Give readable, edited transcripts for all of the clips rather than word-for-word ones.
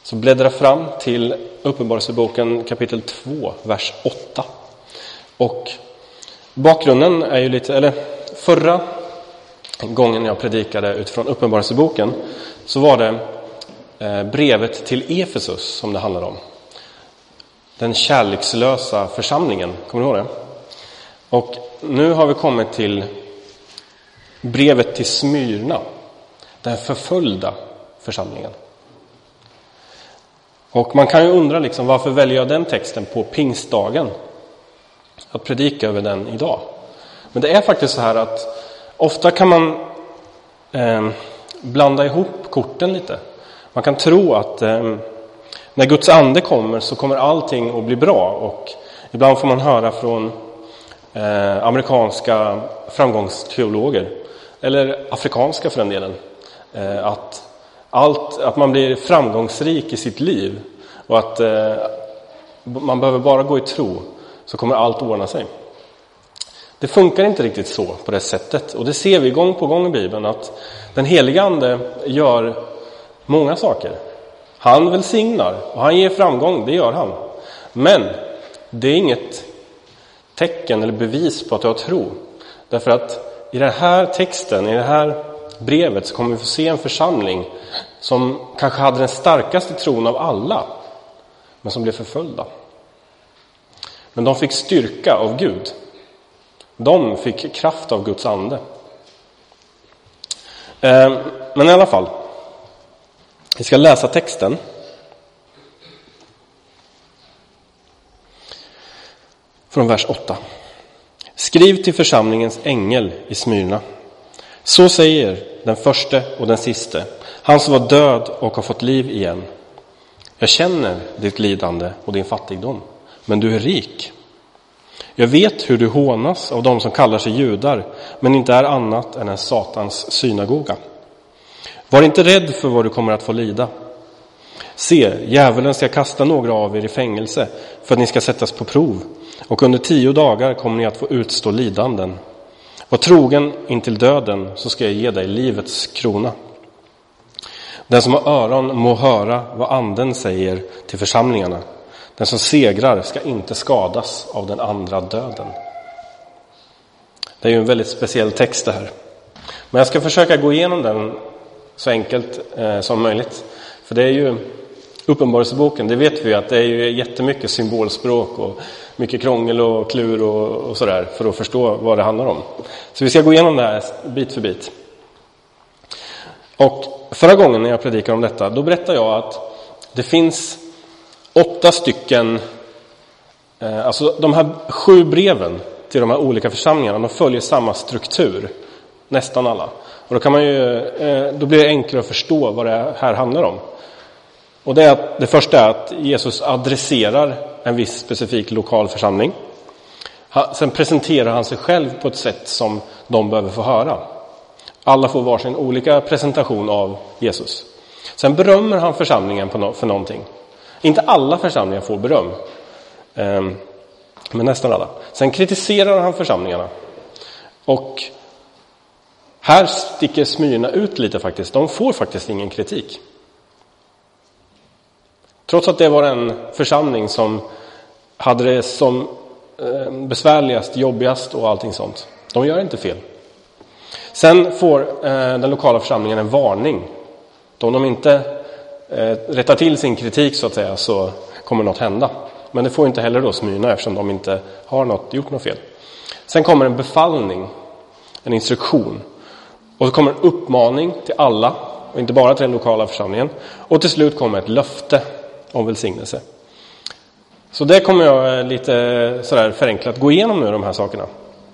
Så bläddra fram till Uppenbarelseboken kapitel 2, vers 8. Och bakgrunden är ju lite, eller förra gången jag predikade utifrån Uppenbarelseboken så var det brevet till Efesus som det handlar om. Den kärlekslösa församlingen, kommer du ihåg det? Och nu har vi kommit till brevet till Smyrna, den förföljda församlingen. Och man kan ju undra liksom, varför väljer jag den texten på pingstdagen att predika över den idag? Men det är faktiskt så här att ofta kan man blanda ihop korten lite. Man kan tro att när Guds ande kommer så kommer allting att bli bra. Och ibland får man höra från amerikanska framgångsteologer, eller afrikanska för den delen, att man blir framgångsrik i sitt liv och att man behöver bara gå i tro så kommer allt ordna sig. Det funkar inte riktigt så på det sättet, och det ser vi gång på gång i Bibeln att den heliga ande gör många saker. Han välsignar och han ger framgång, det gör han. Men det är inget tecken eller bevis på att du har tro. Därför att i den här texten, i det här brevet så kommer vi få se en församling som kanske hade den starkaste tron av alla, men som blev förföljda. Men de fick styrka av Gud. De fick kraft av Guds ande. Men i alla fall, vi ska läsa texten. Från vers 8. Skriv till församlingens ängel i Smyrna. Så säger den första och den siste, han som var död och har fått liv igen. Jag känner ditt lidande och din fattigdom, men du är rik. Jag vet hur du hånas av de som kallar sig judar, men inte är annat än en satans synagoga. Var inte rädd för vad du kommer att få lida. Se, djävulen ska kasta några av er i fängelse för att ni ska sättas på prov, och under 10 dagar kommer ni att få utstå lidanden. Var trogen intill döden, så ska jag ge dig livets krona. Den som har öron må höra vad anden säger till församlingarna. Den som segrar ska inte skadas av den andra döden. Det är ju en väldigt speciell text det här. Men jag ska försöka gå igenom den så enkelt som möjligt. För det är ju Uppenbarelseboken, det vet vi att det är ju jättemycket symbolspråk och mycket krångel och klur och sådär för att förstå vad det handlar om. Så vi ska gå igenom det här bit för bit. Och förra gången när jag predikade om detta, då berättade jag att det finns 8 stycken, alltså de här 7 breven till de här olika församlingarna, de följer samma struktur, nästan alla. Och då kan man ju, då blir det enklare att förstå vad det här handlar om. Och det första är att Jesus adresserar en viss specifik lokal församling. Sen presenterar han sig själv på ett sätt som de behöver få höra. Alla får varsin olika presentation av Jesus. Sen berömmer han församlingen för någonting. Inte alla församlingar får beröm, men nästan alla. Sen kritiserar han församlingarna. Och här sticker Smyrna ut lite faktiskt. De får faktiskt ingen kritik. Trots att det var en församling som hade det som besvärligast, jobbigast och allting sånt. De gör inte fel. Sen får den lokala församlingen en varning. Om de inte rättar till sin kritik så att säga, så kommer något hända. Men det får inte heller då Smyrna eftersom de inte har gjort något fel. Sen kommer en befallning, en instruktion. Och så kommer en uppmaning till alla, och inte bara till den lokala församlingen. Och till slut kommer ett löfte om välsignelse. Så det kommer jag lite sådär förenklat gå igenom nu, de här sakerna.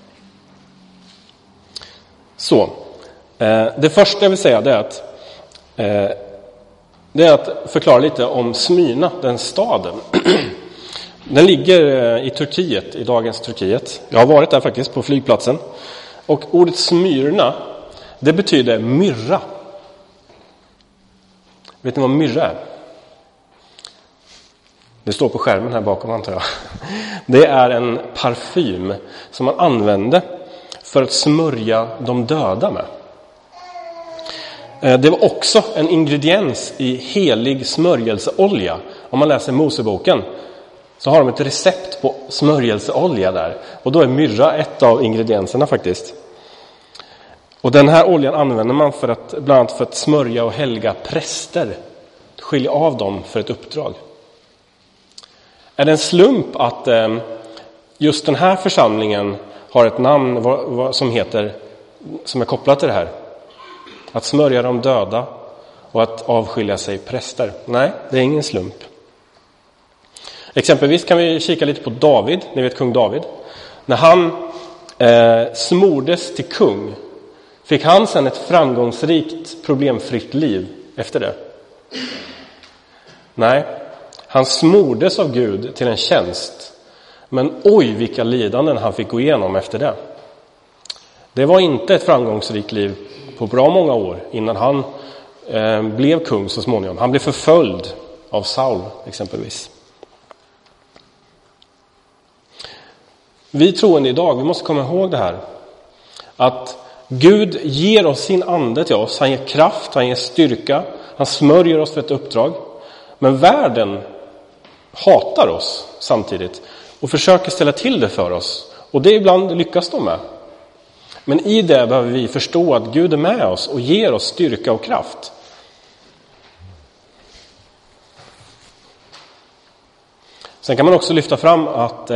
Så, det första jag vill säga det är att förklara lite om Smyrna, den staden. Den ligger i Turkiet, i dagens Turkiet. Jag har varit där faktiskt på flygplatsen. Och ordet Smyrna, det betyder myrra. Vet ni vad myrra är? Det står på skärmen här bakom, antar jag. Det är en parfym som man använde för att smörja de döda med. Det var också en ingrediens i helig smörjelseolja. Om man läser Moseboken så har de ett recept på smörjelseolja där. Och då är myrra ett av ingredienserna faktiskt. Och den här oljan använder man bland annat för att smörja och helga präster. Skilja av dem för ett uppdrag. Är det en slump att just den här församlingen har ett namn som är kopplat till det här? Att smörja de döda och att avskilja sig präster. Nej, det är ingen slump. Exempelvis kan vi kika lite på David, ni vet kung David. När han smordes till kung, fick han sedan ett framgångsrikt, problemfritt liv efter det? Nej, han smordes av Gud till en tjänst. Men oj, vilka lidanden han fick gå igenom efter det. Det var inte ett framgångsrikt liv på bra många år innan han blev kung så småningom. Han blev förföljd av Saul exempelvis. Vi troende idag, vi måste komma ihåg det här. Att Gud ger oss sin ande till oss. Han ger kraft, han ger styrka. Han smörjer oss för ett uppdrag. Men världen hatar oss samtidigt och försöker ställa till det för oss. Och det ibland lyckas de med. Men i det behöver vi förstå att Gud är med oss och ger oss styrka och kraft. Sen kan man också lyfta fram att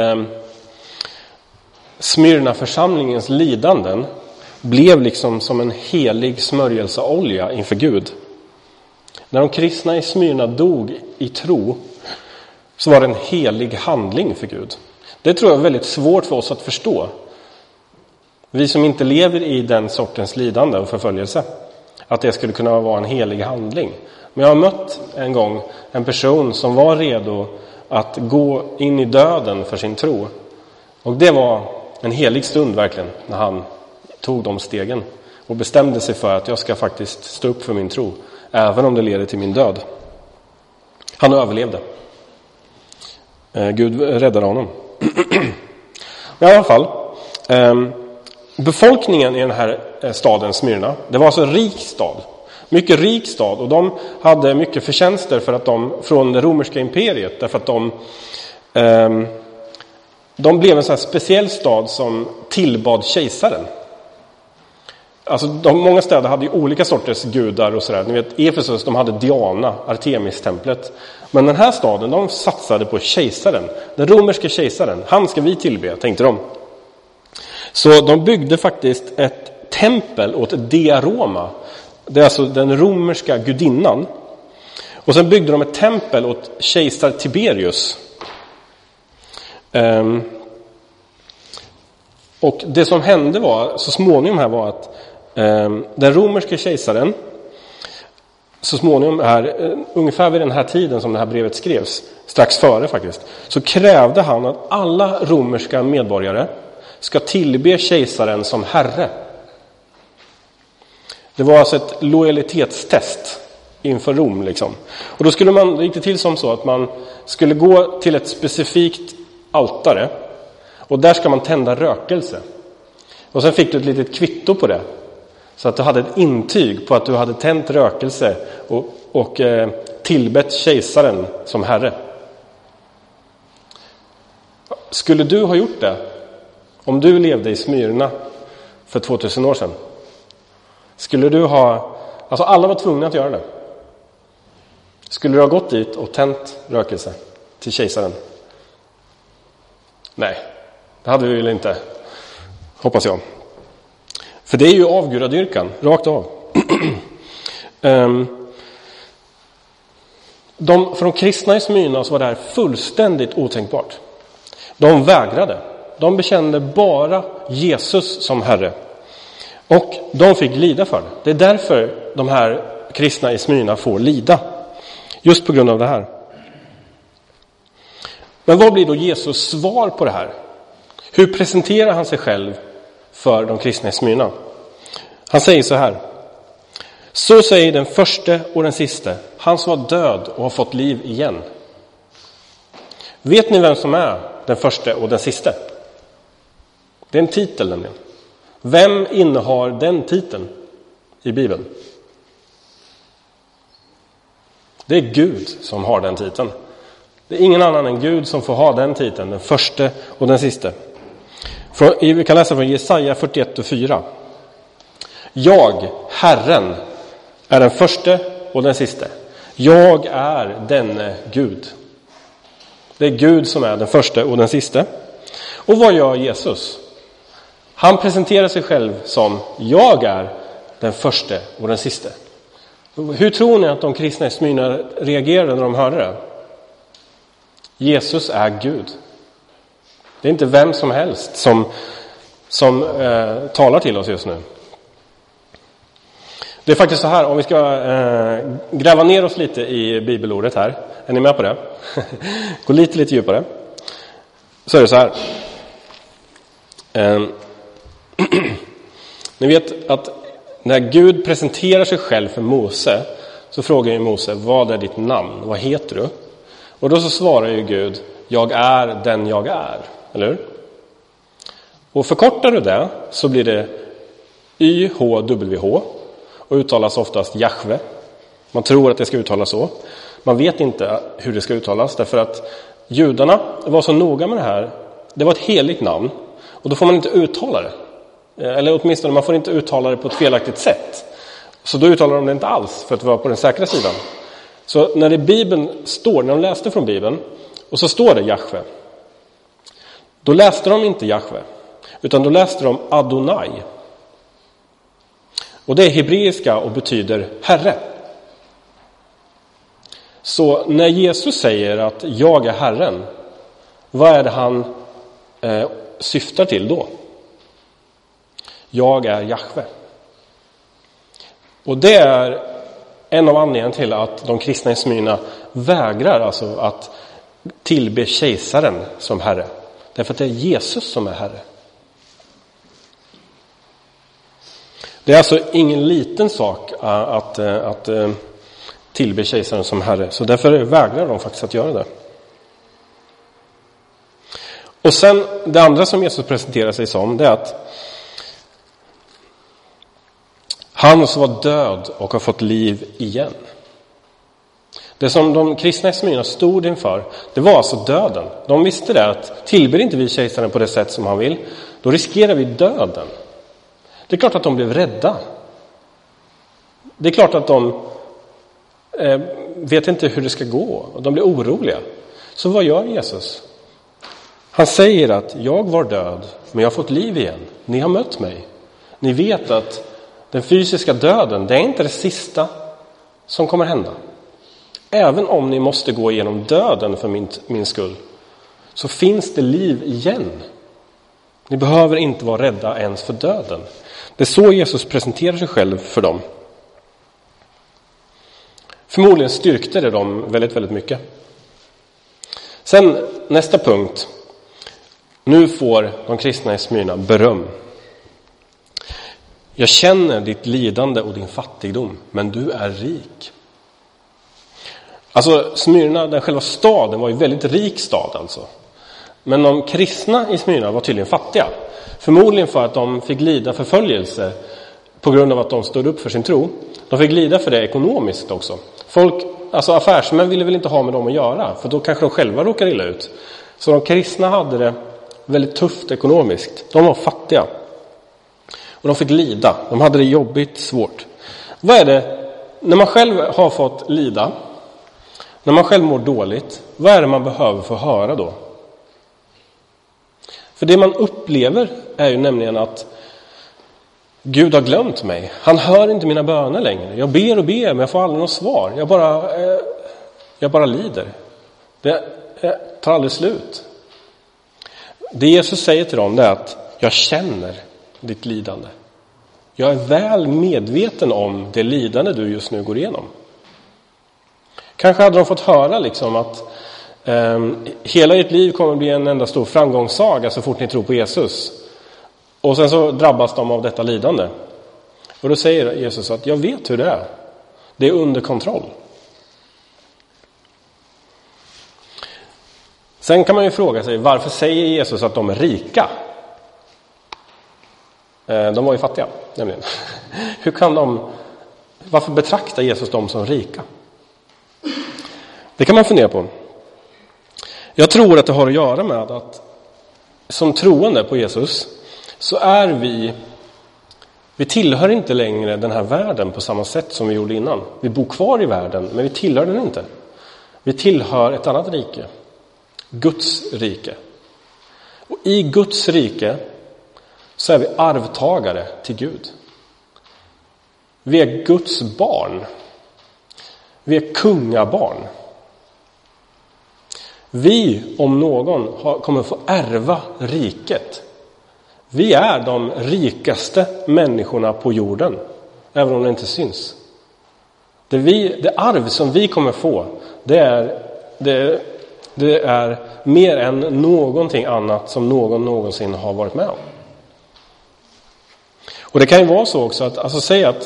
Smyrna-församlingens lidanden blev liksom som en helig smörjelseolja inför Gud. När de kristna i Smyrna dog i tro så var det en helig handling för Gud. Det tror jag är väldigt svårt för oss att förstå. Vi som inte lever i den sortens lidande och förföljelse. Att det skulle kunna vara en helig handling. Men jag har mött en gång en person som var redo att gå in i döden för sin tro. Och det var en helig stund verkligen när han tog de stegen. Och bestämde sig för att jag ska faktiskt stå upp för min tro. Även om det leder till min död. Han överlevde. Gud räddade honom. I alla fall. Befolkningen i den här staden Smyrna, det var alltså en rik stad. Mycket rik stad. Och de hade mycket förtjänster för att från det romerska imperiet. Därför att de blev en sån här speciell stad som tillbad kejsaren. Alltså många städer hade ju olika sorters gudar och sådär. Ni vet, Efesus, de hade Diana, Artemis-templet. Men den här staden, de satsade på kejsaren. Den romerska kejsaren, han ska vi tillbe, tänkte de. Så de byggde faktiskt ett tempel åt Dea Roma. Det är alltså den romerska gudinnan. Och sen byggde de ett tempel åt kejsar Tiberius. Och det som hände var, så småningom här var att den romerska kejsaren så småningom här, ungefär vid den här tiden som det här brevet skrevs, strax före faktiskt, så krävde han att alla romerska medborgare ska tillbe kejsaren som herre. Det var alltså ett lojalitetstest inför Rom liksom. Och då skulle man riktigt till som så att man skulle gå till ett specifikt altare och där ska man tända rökelse. Och sen fick du ett litet kvitto på det. Så att du hade ett intyg på att du hade tänt rökelse och tillbett kejsaren som herre. Skulle du ha gjort det om du levde i Smyrna för 2000 år sedan? Skulle du ha... Alltså alla var tvungna att göra det. Skulle du ha gått dit och tänt rökelse till kejsaren? Nej, det hade vi väl inte. Hoppas jag. För det är ju avgudadyrkan, rakt av. För de kristna i Smyrna så var det här fullständigt otänkbart. De vägrade. De bekände bara Jesus som herre. Och de fick lida för det. Det är därför de här kristna i Smyrna får lida. Just på grund av det här. Men vad blir då Jesus svar på det här? Hur presenterar han sig själv för de kristna i Smyrna? Han säger så här. Så säger den första och den sista. Han som var död och har fått liv igen. Vet ni vem som är den första och den sista? Det är en titel nämligen. Vem innehar den titeln i Bibeln? Det är Gud som har den titeln. Det är ingen annan än Gud som får ha den titeln, den första och den sista. Vi kan läsa från Jesaja 41:4. Jag, Herren, är den första och den sista. Jag är denne Gud. Det är Gud som är den första och den sista. Och vad gör Jesus? Han presenterar sig själv som jag är den första och den sista. Hur tror ni att de kristna i Smyrna reagerade när de hörde det? Jesus är Gud. Det är inte vem som helst som talar till oss just nu. Det är faktiskt så här, om vi ska gräva ner oss lite i bibelordet här. Är ni med på det? Gå lite djupare. Så är det så här. Ni vet att när Gud presenterar sig själv för Mose, så frågar ju Mose, vad är ditt namn? Vad heter du? Och då så svarar ju Gud, jag är den jag är. Eller hur? Och förkortar du det så blir det YHWH och uttalas oftast Jahve. Man tror att det ska uttalas så. Man vet inte hur det ska uttalas därför att judarna var så noga med det här. Det var ett heligt namn och då får man inte uttala det. Eller åtminstone man får inte uttala det på ett felaktigt sätt. Så då uttalar de det inte alls för att vara på den säkra sidan. Så när det i Bibeln står, när de läste från Bibeln och så står det Jahve, då läste de inte Jahve utan då läste de Adonai. Och det är hebreiska och betyder Herre. Så när Jesus säger att jag är Herren, vad är det han syftar till då? Jag är Jahve. Och det är en av anledningarna till att de kristna i Smyrna vägrar alltså att tillbe kejsaren som Herre. Därför att det är Jesus som är Herre. Det är alltså ingen liten sak att tillbe kejsaren som Herre. Så därför vägrar de faktiskt att göra det. Och sen det andra som Jesus presenterar sig som, det är att han som var död och har fått liv igen. Det som de kristna i Smyrna stod inför, det var alltså döden. De visste det att tillber inte vi kejsaren på det sätt som han vill, då riskerar vi döden. Det är klart att de blev rädda. Det är klart att de vet inte hur det ska gå. Och de blir oroliga. Så vad gör Jesus? Han säger att jag var död, men jag har fått liv igen. Ni har mött mig. Ni vet att den fysiska döden, det är inte det sista som kommer hända. Även om ni måste gå igenom döden för min skull, så finns det liv igen. Ni behöver inte vara rädda ens för döden. Det är så Jesus presenterar sig själv för dem. Förmodligen styrkte det dem väldigt, väldigt mycket. Sen nästa punkt. Nu får de kristna i Smyrna beröm. Jag känner ditt lidande och din fattigdom, men du är rik. Alltså Smyrna, den själva staden, var ju väldigt rik stad alltså. Men de kristna i Smyrna var tydligen fattiga. Förmodligen för att de fick lida förföljelse på grund av att de stod upp för sin tro. De fick lida för det ekonomiskt också. Alltså affärsmän ville väl inte ha med dem att göra, för då kanske de själva råkar illa ut. Så de kristna hade det väldigt tufft ekonomiskt. De var fattiga. Och de fick lida. De hade det jobbigt, svårt. Vad är det, när man själv har fått lida, när man själv mår dåligt, vad är det man behöver få höra då? För det man upplever är ju nämligen att Gud har glömt mig. Han hör inte mina böner längre. Jag ber och ber, men jag får aldrig något svar. Jag bara lider. Det tar aldrig slut. Det Jesus säger till dem, det är att jag känner ditt lidande. Jag är väl medveten om det lidande du just nu går igenom. Kanske hade de fått höra liksom att hela ert liv kommer att bli en enda stor framgångssaga så fort ni tror på Jesus. Och sen så drabbas de av detta lidande. Och då säger Jesus att jag vet hur det är. Det är under kontroll. Sen kan man ju fråga sig, varför säger Jesus att de är rika? De var ju fattiga, nämligen. Varför betraktar Jesus dem som rika? Det kan man fundera på. Jag tror att det har att göra med att som troende på Jesus så är vi tillhör inte längre den här världen på samma sätt som vi gjorde innan. Vi bor kvar i världen, men vi tillhör den inte. Vi tillhör ett annat rike. Guds rike. Och i Guds rike så är vi arvtagare till Gud. Vi är Guds barn. Vi är kungabarn. Vi, om någon, kommer få ärva riket. Vi är de rikaste människorna på jorden, även om det inte syns. Det arv som vi kommer få, det är mer än någonting annat som någon någonsin har varit med om. Och det kan ju vara så också att, alltså säg att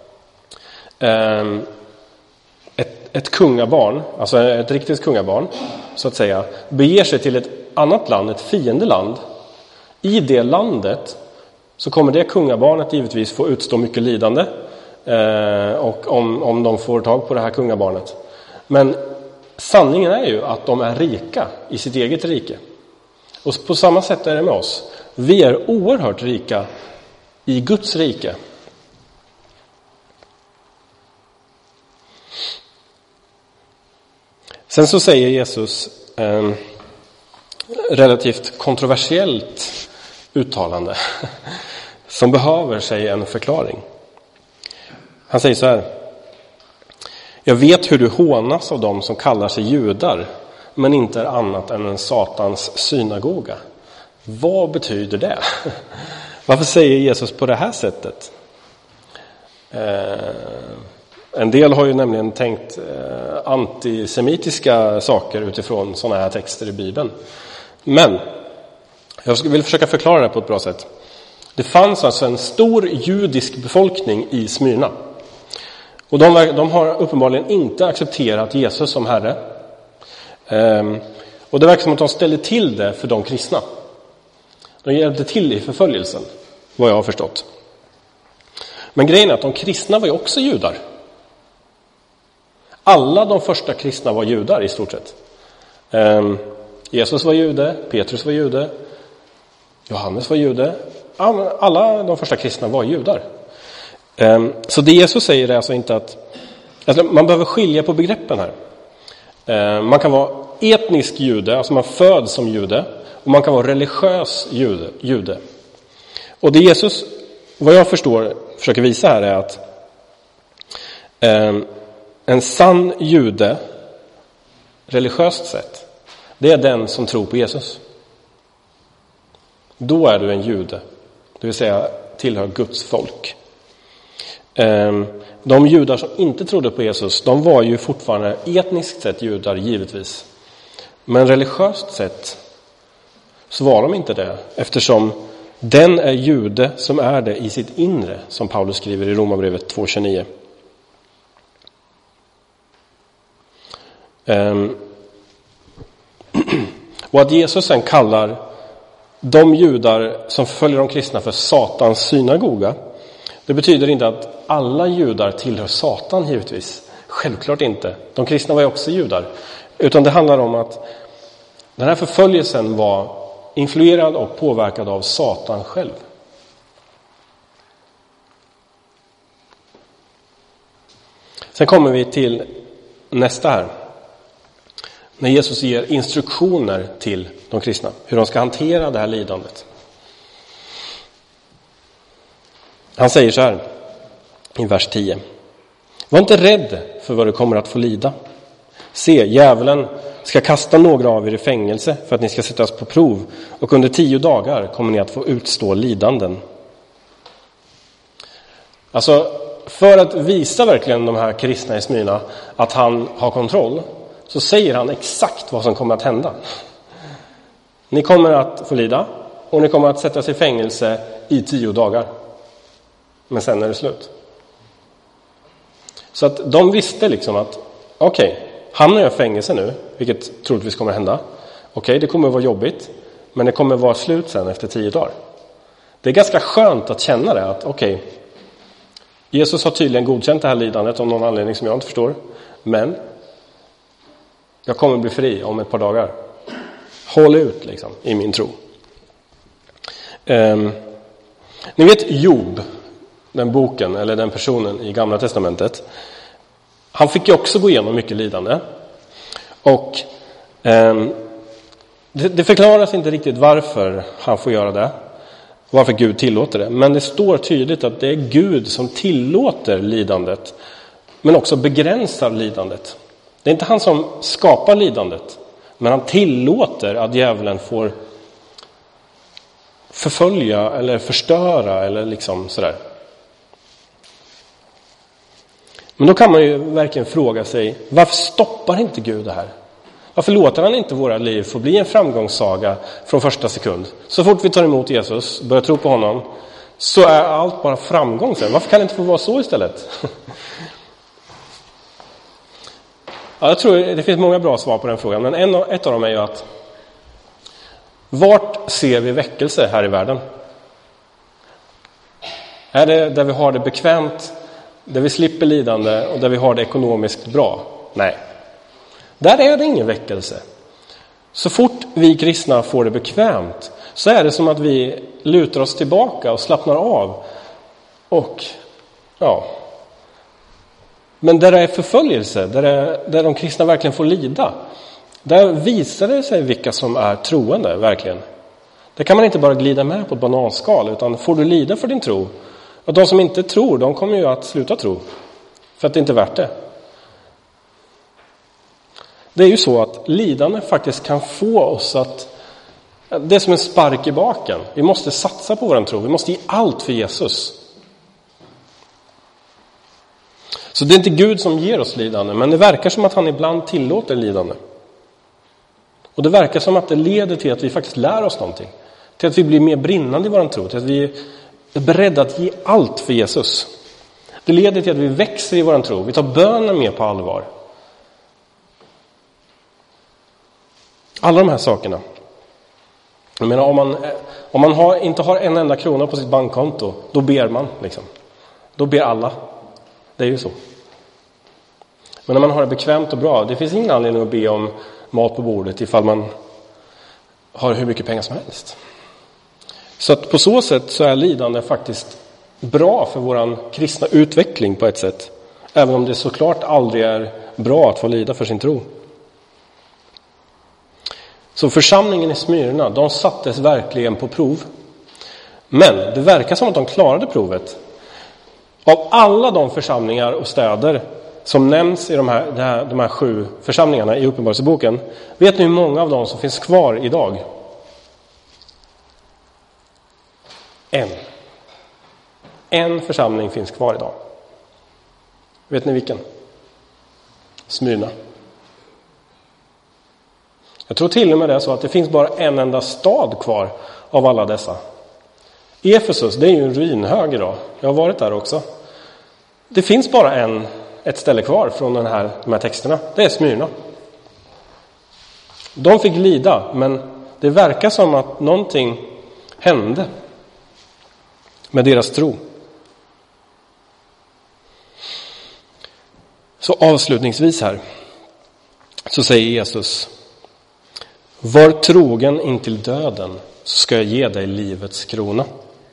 ett kungabarn, alltså ett riktigt kungabarn så att säga, beger sig till ett annat land, ett fiendeland. I det landet så kommer det kungabarnet givetvis få utstå mycket lidande och om de får tag på det här kungabarnet. Men sanningen är ju att de är rika i sitt eget rike. Och på samma sätt är det med oss. Vi är oerhört rika i Guds rike. Sen så säger Jesus relativt kontroversiellt uttalande som behöver sig en förklaring. Han säger så här: jag vet hur du hånas av dem som kallar sig judar men inte är annat än en satans synagoga. Vad betyder det? Varför säger Jesus på det här sättet? En del har ju nämligen tänkt antisemitiska saker utifrån sådana här texter i Bibeln. Men jag vill försöka förklara det på ett bra sätt. Det fanns alltså en stor judisk befolkning i Smyrna. Och de har uppenbarligen inte accepterat Jesus som Herre. Och det verkar som att de ställde till det för de kristna. De hjälpte till i förföljelsen, vad jag har förstått. Men grejen är att de kristna var ju också judar. Alla de första kristna var judar i stort sett. Jesus var jude, Petrus var jude, Johannes var jude. Alla de första kristna var judar. Så det Jesus säger är alltså inte att... Alltså man behöver skilja på begreppen här. Man kan vara etnisk jude, alltså man föds som jude. Och man kan vara religiös jude. Och det Jesus, vad jag förstår, försöker visa här är att en sann jude, religiöst sett, det är den som tror på Jesus. Då är du en jude, det vill säga tillhör Guds folk. De judar som inte trodde på Jesus, de var ju fortfarande etniskt sett judar givetvis. Men religiöst sett så var de inte det, eftersom den är jude som är det i sitt inre, som Paulus skriver i Romarbrevet 2:29. Och att Jesus sen kallar de judar som följer de kristna för Satans synagoga, det betyder inte att alla judar tillhör Satan givetvis. Självklart inte. De kristna var ju också judar. Utan det handlar om att den här förföljelsen var influerad och påverkad av Satan själv. Sen kommer vi till nästa här. När Jesus ger instruktioner till de kristna. Hur de ska hantera det här lidandet. Han säger så här i vers 10. Var inte rädd för vad du kommer att få lida. Se, djävulen ska kasta några av er i fängelse för att ni ska sättas på prov. Och under 10 dagar kommer ni att få utstå lidanden. Alltså, för att visa verkligen de här kristna i Smyrna att han har kontroll, så säger han exakt vad som kommer att hända. Ni kommer att få lida och ni kommer att sättas i fängelse i 10 dagar. Men sen är det slut. Så att de visste liksom att okej, hamnar jag i fängelse nu, vilket troligtvis kommer att hända. Okej, det kommer att vara jobbigt, men det kommer att vara slut sen efter 10 dagar. Det är ganska skönt att känna det, att okej, Jesus har tydligen godkänt det här lidandet av någon anledning som jag inte förstår. Men Jag kommer bli fri om ett par dagar. Håll ut liksom i min tro. Ni vet Job, den boken eller den personen i Gamla testamentet. Han fick ju också gå igenom mycket lidande. Och det förklaras inte riktigt varför han får göra det. Varför Gud tillåter det. Men det står tydligt att det är Gud som tillåter lidandet. Men också begränsar lidandet. Det är inte han som skapar lidandet. Men han tillåter att djävulen får förfölja eller förstöra eller liksom sådär. Men då kan man ju verkligen fråga sig, varför stoppar inte Gud det här? Varför låter han inte våra liv få bli en framgångssaga från första sekund? Så fort vi tar emot Jesus, börjar tro på honom, så är allt bara framgång sen. Varför kan det inte få vara så istället? Ja, jag tror det finns många bra svar på den frågan, men ett av dem är ju att vart ser vi väckelse här i världen? Är det där vi har det bekvämt, där vi slipper lidande och där vi har det ekonomiskt bra? Nej. Där är det ingen väckelse. Så fort vi kristna får det bekvämt så är det som att vi lutar oss tillbaka och slappnar av. Och ja. Men där det är förföljelse, där de kristna verkligen får lida, där visar det sig vilka som är troende verkligen. Där kan man inte bara glida med på ett bananskal, utan får du lida för din tro. Och de som inte tror, de kommer ju att sluta tro. För att det inte är värt det. Det är ju så att lidande faktiskt kan få oss att... Det är som en spark i baken. Vi måste satsa på vår tro. Vi måste ge allt för Jesus. Så det är inte Gud som ger oss lidande. Men det verkar som att han ibland tillåter lidande. Och det verkar som att det leder till att vi faktiskt lär oss någonting. Till att vi blir mer brinnande i vår tro. Till att vi är beredda att ge allt för Jesus. Det leder till att vi växer i vår tro. Vi tar bönen mer på allvar. Alla de här sakerna. Jag menar, om man inte har en enda krona på sitt bankkonto, då ber man liksom. Då ber alla. Det är ju så. Men när man har det bekvämt och bra, det finns ingen anledning att be om mat på bordet ifall man har hur mycket pengar som helst. Så att på så sätt så är lidande faktiskt bra för våran kristna utveckling på ett sätt. Även om det såklart aldrig är bra att få lida för sin tro. Så församlingen i Smyrna, de sattes verkligen på prov. Men det verkar som att de klarade provet. Av alla de församlingar och städer som nämns i de här 7 församlingarna i Uppenbarelseboken, vet ni hur många av dem som finns kvar idag? En församling finns kvar idag. Vet ni vilken? Smyrna. Jag tror till och med det är så att det finns bara en enda stad kvar av alla dessa. Efesus, det är ju en ruinhög idag. Jag har varit där också. Det finns bara ett ställe kvar från de här texterna. Det är Smyrna. De fick lida, men det verkar som att någonting hände med deras tro. Så avslutningsvis här så säger Jesus: var trogen intill döden, så ska jag ge dig livets krona.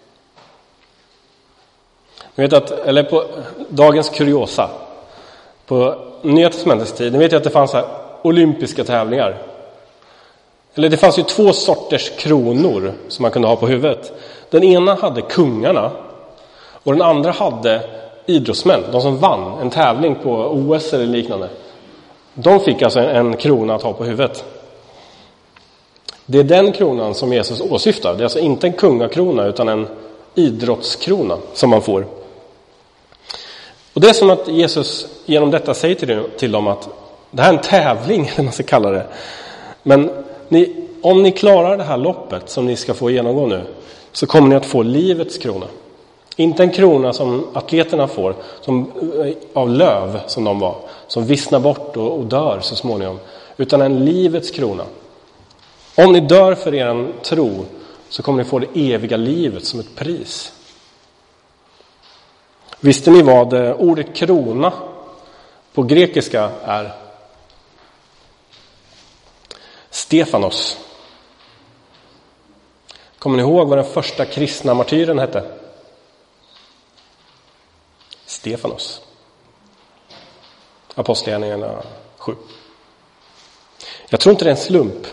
Ni vet att, eller på dagens kuriosa, på Nya testamentets tid, ni vet ju att det fanns här olympiska tävlingar. Eller det fanns ju 2 sorters kronor som man kunde ha på huvudet. Den ena hade kungarna och den andra hade idrottsmän, de som vann en tävling på OS eller liknande. De fick alltså en krona att ha på huvudet. Det är den kronan som Jesus åsyftar. Det är alltså inte en kungakrona utan en idrottskrona som man får. Och det är som att Jesus genom detta säger till dem att det här är en tävling, eller man ska kalla det. Men om ni klarar det här loppet som ni ska få genomgå nu, så kommer ni att få livets krona. Inte en krona som atleterna får, som av löv som de var, som vissnar bort och dör så småningom, utan en livets krona. Om ni dör för er tro, så kommer ni få det eviga livet som ett pris. Visste ni vad ordet krona på grekiska är? Stefanos. Kommer ni ihåg vad den första kristna martyren hette? Stefanos. Apostlagärningarna 7. Jag tror inte det är en slump.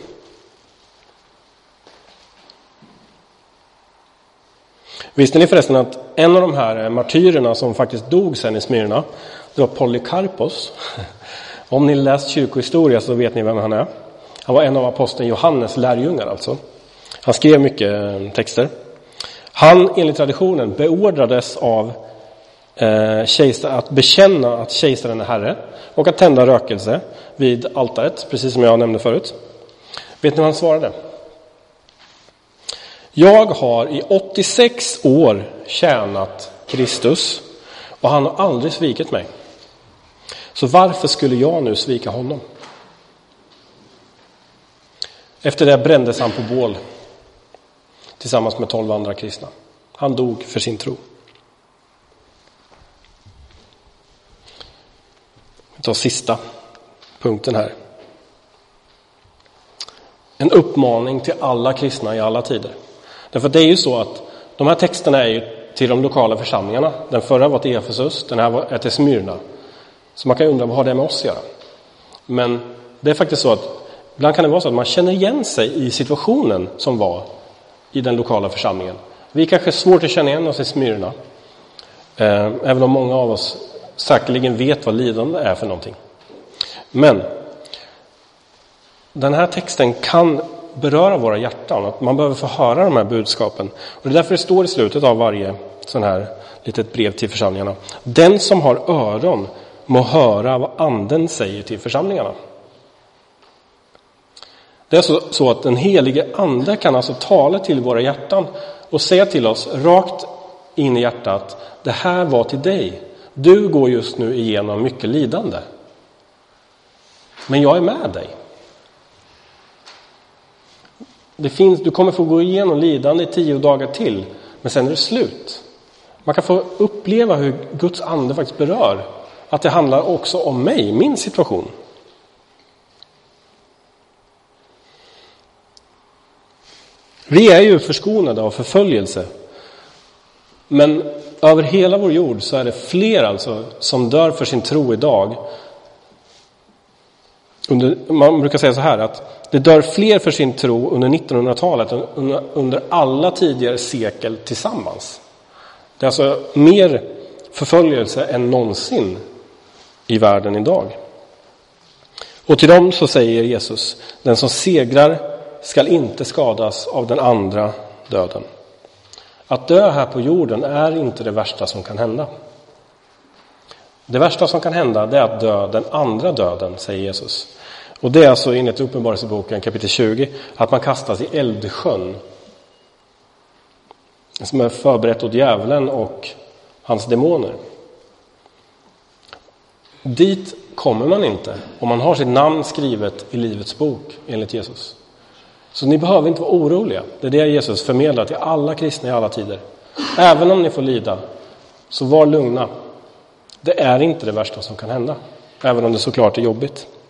Visste ni förresten att en av de här martyrerna som faktiskt dog sen i Smyrna, det var Polycarpos. Om ni läst kyrkohistoria så vet ni vem han är. Han var en av aposteln Johannes lärjungar alltså. Han skrev mycket texter. Han, enligt traditionen, beordrades av kejsaren att bekänna att kejsaren är herre och att tända rökelse vid altaret, precis som jag nämnde förut. Vet ni vad han svarade? Jag har i 86 år tjänat Kristus och han har aldrig svikit mig. Så varför skulle jag nu svika honom? Efter det brändes han på bål tillsammans med 12 andra kristna. Han dog för sin tro. Vi tar sista punkten här. En uppmaning till alla kristna i alla tider. Därför att det är ju så att de här texterna är ju till de lokala församlingarna. Den förra var till Efesus, den här är till Smyrna. Så man kan undra, vad har det med oss att göra? Men det är faktiskt så att ibland kan det vara så att man känner igen sig i situationen som var i den lokala församlingen. Vi kanske är svårt att känna igen oss i Smyrna. Även om många av oss säkerligen vet vad lidande är för någonting. Men den här texten kan beröra våra hjärtan. Att man behöver få höra de här budskapen. Och det är därför det står i slutet av varje sån här litet brev till församlingarna. Den som har öron må höra vad anden säger till församlingarna. Det är så att den helige ande kan alltså tala till våra hjärtan och säga till oss rakt in i hjärtat: det här var till dig. Du går just nu igenom mycket lidande. Men jag är med dig. Du kommer få gå igenom lidande i 10 dagar till. Men sen är det slut. Man kan få uppleva hur Guds ande faktiskt berör. Att det handlar också om mig, min situation. Vi är ju förskonade av förföljelse. Men över hela vår jord så är det fler alltså som dör för sin tro idag. Man brukar säga så här att det dör fler för sin tro under 1900-talet än under alla tidigare sekel tillsammans. Det är alltså mer förföljelse än någonsin i världen idag. Och till dem så säger Jesus: den som segrar skall inte skadas av den andra döden. Att dö här på jorden är inte det värsta som kan hända. Det värsta som kan hända, det är att dö den andra döden, säger Jesus. Och det är alltså enligt Uppenbarelseboken kapitel 20 att man kastas i eldsjön, som är förberett åt djävulen och hans demoner. Dit kommer man inte om man har sitt namn skrivet i livets bok enligt Jesus. Så ni behöver inte vara oroliga. Det är det Jesus förmedlar till alla kristna i alla tider. Även om ni får lida, så var lugna. Det är inte det värsta som kan hända. Även om det såklart är jobbigt.